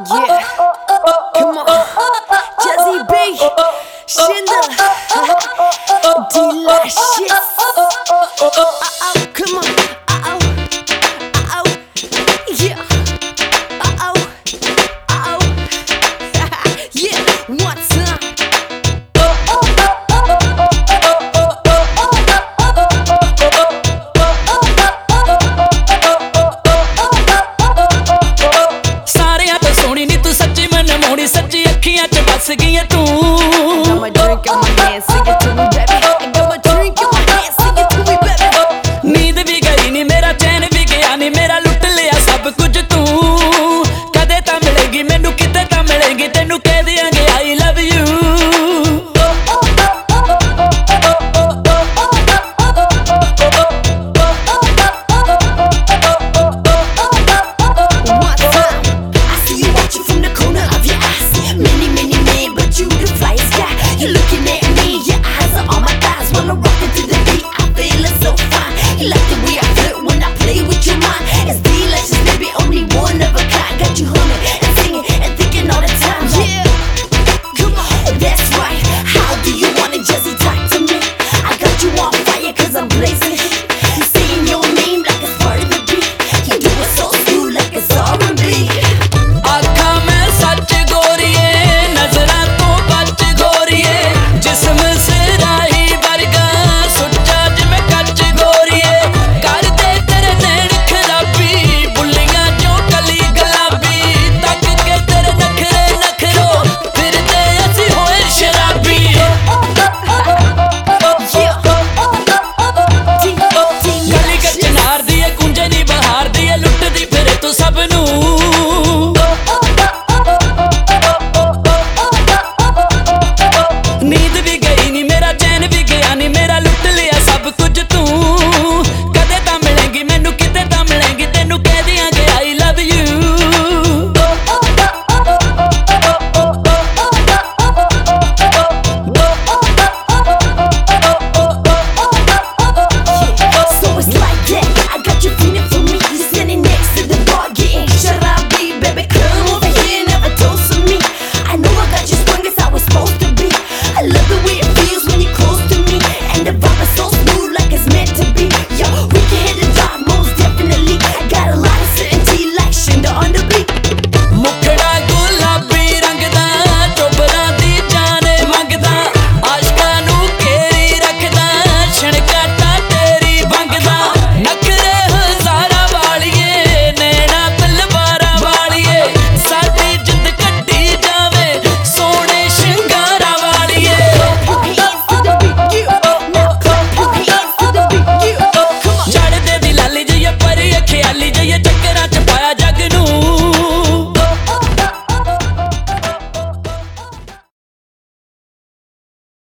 Yeah, come on, Jazzy B, Shinda, delicious. Come on, yeah, yeah, one time. सच्ची अखियां च बस गई तू Got my drink in my hand, sing it to me, baby. I got my drink in my hand, sing it to me, baby. नींद भी गई नी मेरा चैन भी गया नी मेरा लुट लिया सब कुछ तू कदे तां मिलेगी मैनू किते तां मिलेगी तेनू